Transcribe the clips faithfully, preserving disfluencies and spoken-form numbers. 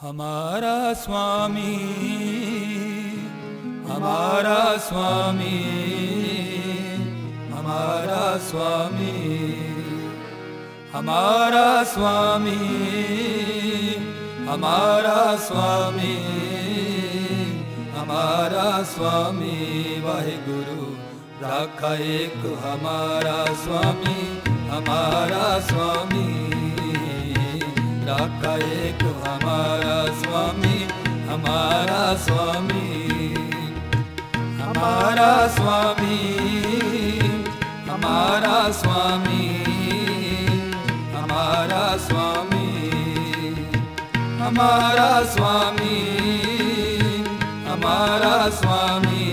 हमारा स्वामी, हमारा स्वामी, हमारा स्वामी, हमारा स्वामी, हमारा स्वामी, हमारा स्वामी वाहिगुरु राखा एक हमारा स्वामी, हमारा स्वामी राखा एक हमारा स्वामी, हमारा स्वामी, हमारा स्वामी, हमारा स्वामी, हमारा स्वामी, हमारा स्वामी, हमारा स्वामी,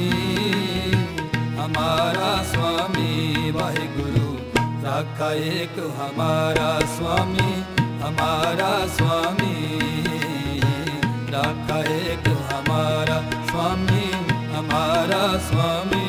हमारा स्वामी वाहिगुरु राखा एक हमारा स्वामी, हमारा स्वामी राखा एक हमारा स्वामी, हमारा स्वामी।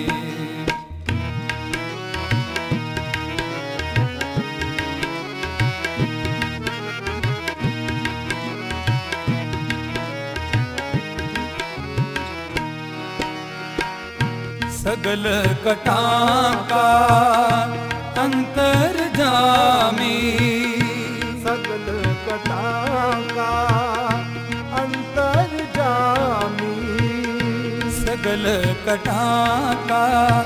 सगल कटां का अंतर जामी, सगल कटां का अंतर जामी, सगल कटां का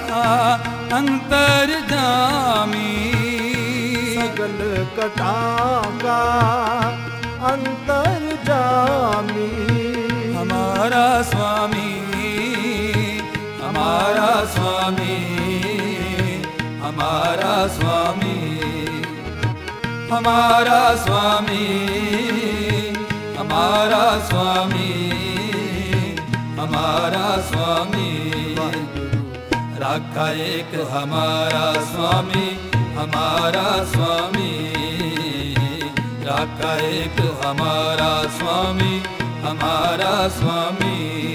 अंतर जामी, सगल कटां का अंतर जामी। हमारा स्वामी, हमारा स्वामी, हमारा स्वामी, हमारा स्वामी, हमारा स्वामी, हमारा स्वामी राखा एक हमारा स्वामी, हमारा स्वामी राखा एक हमारा स्वामी, हमारा स्वामी।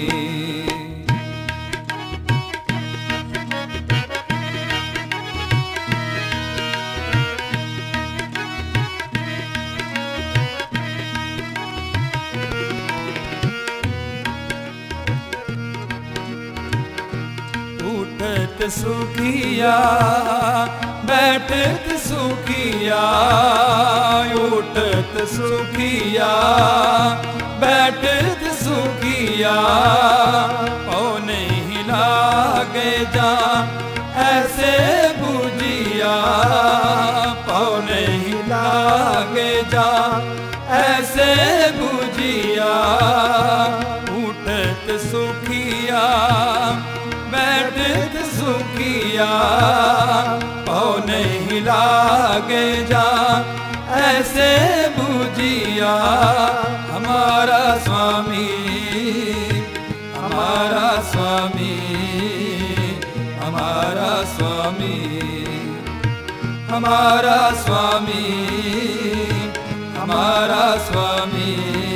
उठत सुखिया बैठत सुखिया, उठत सुखिया बैठत सुखिया, ओ नहीं लागे जा ऐसे बुझिया, पौ नहीं लागे जा ऐसे बुझिया। उठत सुखिया बैठत सुखिया, पौ नहीं लागे जा ऐसे बुझिया। हमारा स्वामी, हमारा स्वामी, हमारा स्वामी, हमारा स्वामी, हमारा स्वामी,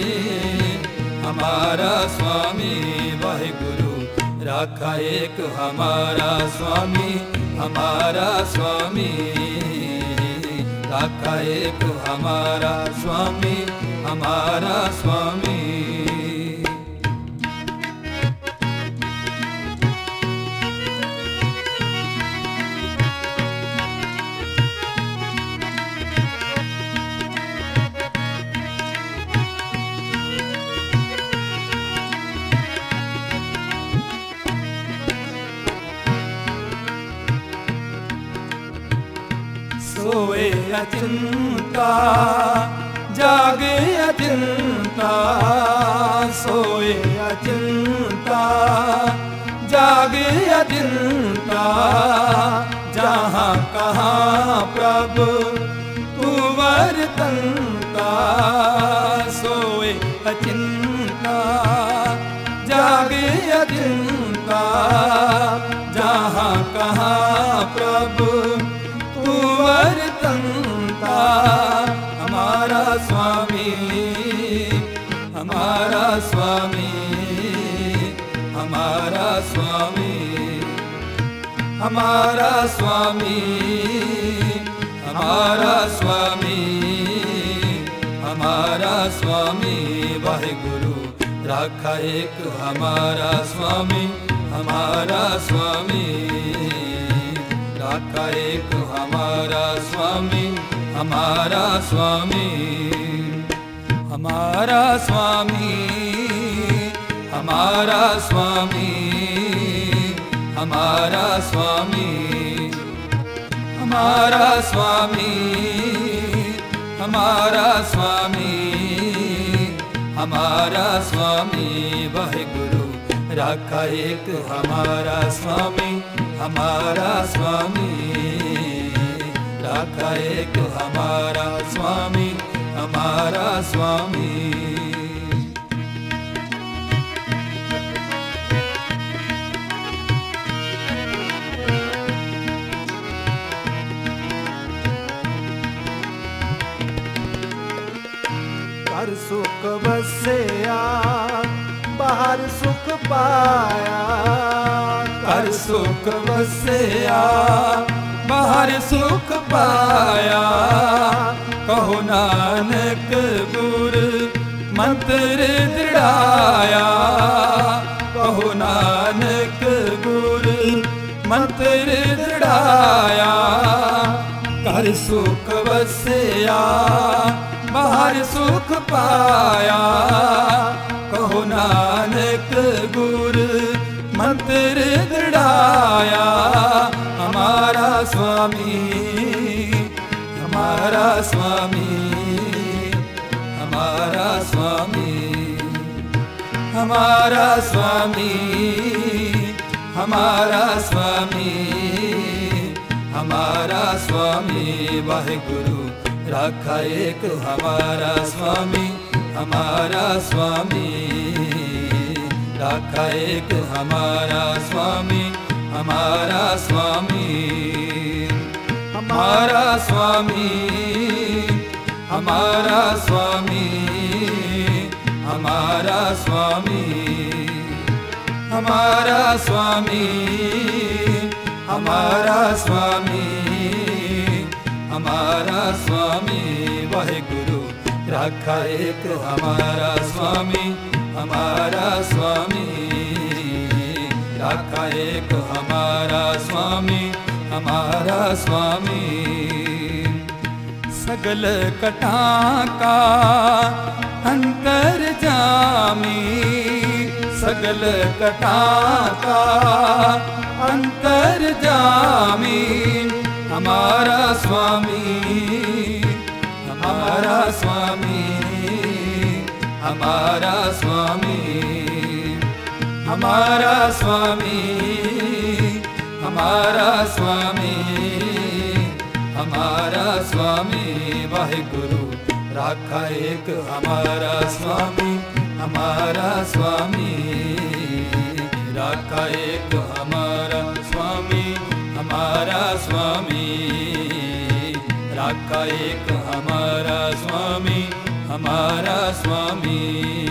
हमारा स्वामी वाहिगुरु राखा एक हमारा स्वामी, हमारा स्वामी राखा एक हमारा स्वामी, हमारा स्वामी। सोए अचिंता जागे अचिंता, सोए अचिंता जागे अचिंता। जहाँ कहाँ प्रभु तू वर्तनता, सोए अचिंता जागे अचिंता। जहाँ कहाँ प्रभु वर्तनता। हमारा स्वामी, हमारा स्वामी, हमारा स्वामी, हमारा स्वामी, हमारा स्वामी, हमारा स्वामी वाहिगुरु राखा एक हमारा स्वामी, हमारा स्वामी राखा एक हमारा स्वामी, हमारा स्वामी, हमारा स्वामी, हमारा स्वामी, हमारा स्वामी, हमारा स्वामी, हमारा स्वामी, हमारा स्वामी वाहिगुरु राखा एक हमारा स्वामी, हमारा स्वामी राखा एक हमारा स्वामी, हमारा स्वामी। घर सुख बसया बाहर सुख पाया, घर सुख बसया बाहर सुख पाया, कहो नानक गुर मंत्र दृढ़ाया, कहो नानक गुर मंत्र दृढ़ाया, घर सुख बसया बाहर सुख पाया, कहो नानक गुर मंत्र दृढ़ाया, हमारा स्वामी, हमारा स्वामी, हमारा स्वामी, हमारा स्वामी, हमारा स्वामी, हमारा स्वामी वाहिगुरु राखा एक हमारा स्वामी, हमारा स्वामी राखा एक हमारा स्वामी, हमारा स्वामी, हमारा स्वामी, हमारा स्वामी, हमारा स्वामी, हमारा स्वामी, हमारा स्वामी, हमारा स्वामी वाहिगुरु राखा एक हमारा स्वामी, हमारा स्वामी राखा एक हमारा स्वामी, हमारा स्वामी। सगल कटा का अंतर जामी, सगल कटा का अंतर जामी, हमारा स्वामी, हमारा स्वामी, हमारा स्वामी, हमारा स्वामी, हमारा स्वामी, हमारा स्वामी वाहिगुरु राखा एक हमारा स्वामी, हमारा स्वामी राखा एक हमारा स्वामी, हमारा स्वामी राखा एक हमारा स्वामी, हमारा स्वामी।